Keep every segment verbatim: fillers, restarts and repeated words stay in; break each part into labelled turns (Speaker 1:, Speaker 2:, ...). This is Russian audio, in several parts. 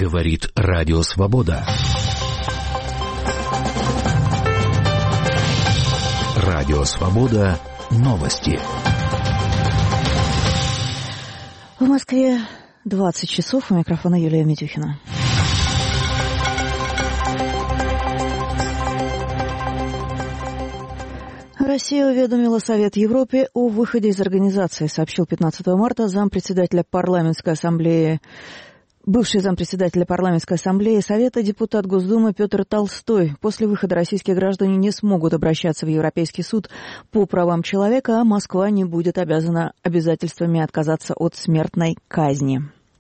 Speaker 1: Говорит Радио Свобода. Радио Свобода. Новости.
Speaker 2: В Москве двадцать часов. У микрофона Юлия Митюхина. Россия уведомила Совет Европы о выходе из организации, сообщил пятнадцатого марта зампредседателя парламентской ассамблеи, бывший зампредседателя парламентской ассамблеи Совета депутат Госдумы Петр Толстой. После выхода российские граждане не смогут обращаться в Европейский суд по правам человека, а Москва не будет обязана обязательствами отказаться от смертной казни.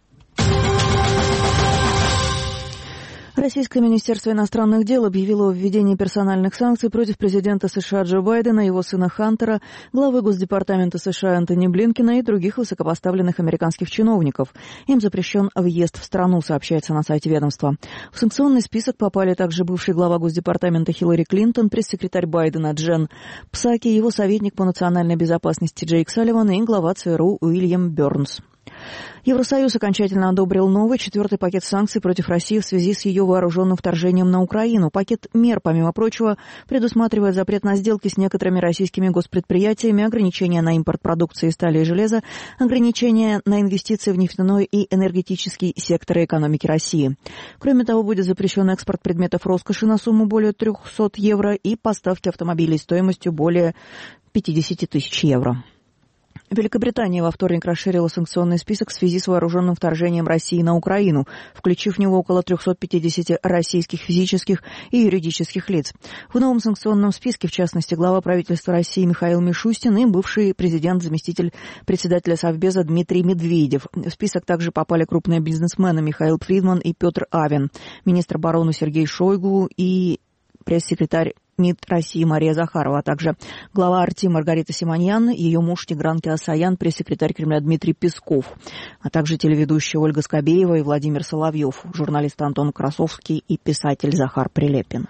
Speaker 2: Российское Министерство иностранных дел объявило о введении персональных санкций против президента США Джо Байдена, его сына Хантера, главы Госдепартамента США Антони Блинкена и других высокопоставленных американских чиновников. Им запрещен въезд в страну, сообщается на сайте ведомства. В санкционный список попали также бывший глава Госдепартамента Хиллари Клинтон, пресс-секретарь Байдена Джен Псаки, его советник по национальной безопасности Джейк Салливан и глава ЦРУ Уильям Бёрнс. Евросоюз окончательно одобрил новый четвертый пакет санкций против России в связи с ее вооруженным вторжением на Украину. Пакет мер, помимо прочего, предусматривает запрет на сделки с некоторыми российскими госпредприятиями, ограничения на импорт продукции стали и железа, ограничения на инвестиции в нефтяной и энергетический секторы экономики России. Кроме того, будет запрещен экспорт предметов роскоши на сумму более триста евро и поставки автомобилей стоимостью более пятьдесят тысяч евро. Великобритания во вторник расширила санкционный список в связи с вооруженным вторжением России на Украину, включив в него около триста пятьдесят российских физических и юридических лиц. В новом санкционном списке, в частности, глава правительства России Михаил Мишустин и бывший президент, заместитель председателя Совбеза Дмитрий Медведев. В список также попали крупные бизнесмены Михаил Фридман и Петр Авен, министр обороны Сергей Шойгу и пресс-секретарь МИД России Мария Захарова, а также глава Арти Маргарита Симоньян, ее муж Тигран Кеосаян, пресс-секретарь Кремля Дмитрий Песков, а также телеведущие Ольга Скобеева и Владимир Соловьев, журналист Антон Красовский и писатель Захар Прилепин.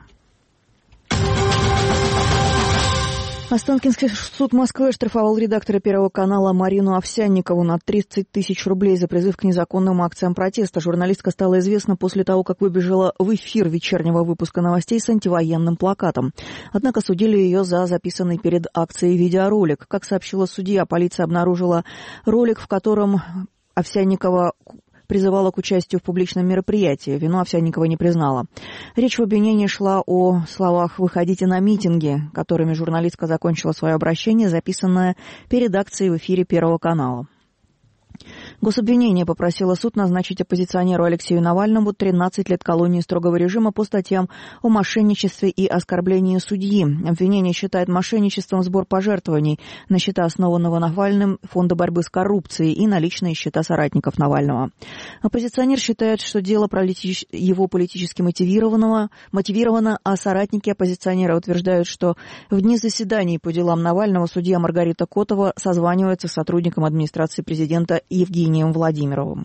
Speaker 2: Останкинский суд Москвы оштрафовал редактора Первого канала Марину Овсянникову на тридцать тысяч рублей за призыв к незаконным акциям протеста. Журналистка стала известна после того, как выбежала в эфир вечернего выпуска новостей с антивоенным плакатом. Однако судили ее за записанный перед акцией видеоролик. Как сообщила судья, полиция обнаружила ролик, в котором Овсянникова призывала к участию в публичном мероприятии. Вину Овсянникова не признала. Речь в обвинении шла о словах «выходите на митинги», которыми журналистка закончила свое обращение, записанное перед акцией в эфире Первого канала. Гособвинение попросило суд назначить оппозиционеру Алексею Навальному тринадцать лет колонии строгого режима по статьям о мошенничестве и оскорблении судьи. Обвинение считает мошенничеством сбор пожертвований на счета основанного Навальным Фонда борьбы с коррупцией и на личные счета соратников Навального. Оппозиционер считает, что дело политич... его политически мотивированного, мотивировано, а соратники оппозиционера утверждают, что в дни заседаний по делам Навального судья Маргарита Котова созванивается с сотрудником администрации президента Евгением Владимировым.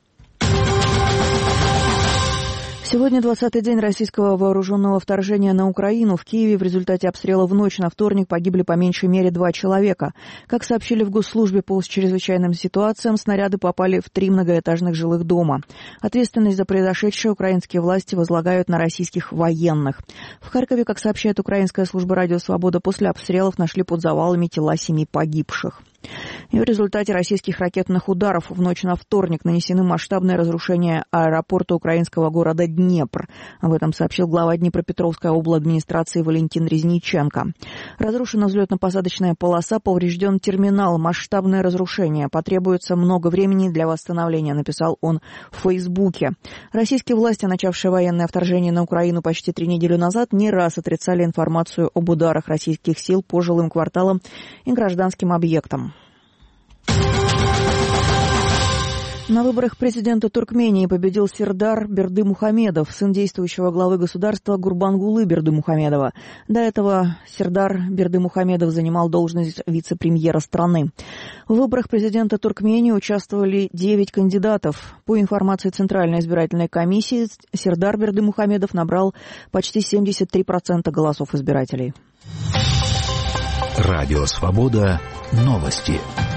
Speaker 2: Сегодня двадцатый день российского вооруженного вторжения на Украину. В Киеве в результате обстрела в ночь на вторник погибли по меньшей мере два человека. Как сообщили в Госслужбе по чрезвычайным ситуациям, снаряды попали в три многоэтажных жилых дома. Ответственность за произошедшее украинские власти возлагают на российских военных. В Харькове, как сообщает украинская служба «Радио Свобода», после обстрелов нашли под завалами тела семи погибших. И в результате российских ракетных ударов в ночь на вторник нанесены масштабные разрушения аэропорта украинского города Днепр. Об этом сообщил глава Днепропетровской обладминистрации Валентин Резниченко. Разрушена взлетно-посадочная полоса, поврежден терминал, масштабное разрушение. Потребуется много времени для восстановления, написал он в Фейсбуке. Российские власти, начавшие военное вторжение на Украину почти три недели назад, не раз отрицали информацию об ударах российских сил по жилым кварталам и гражданским объектам. На выборах президента Туркмении победил Сердар Бердымухамедов, сын действующего главы государства Гурбангулы Бердымухамедова. До этого Сердар Бердымухамедов занимал должность вице-премьера страны. В выборах президента Туркмении участвовали девять кандидатов. По информации Центральной избирательной комиссии, Сердар Бердымухамедов набрал почти семьдесят три процента голосов избирателей.
Speaker 1: Радио Свобода. Новости.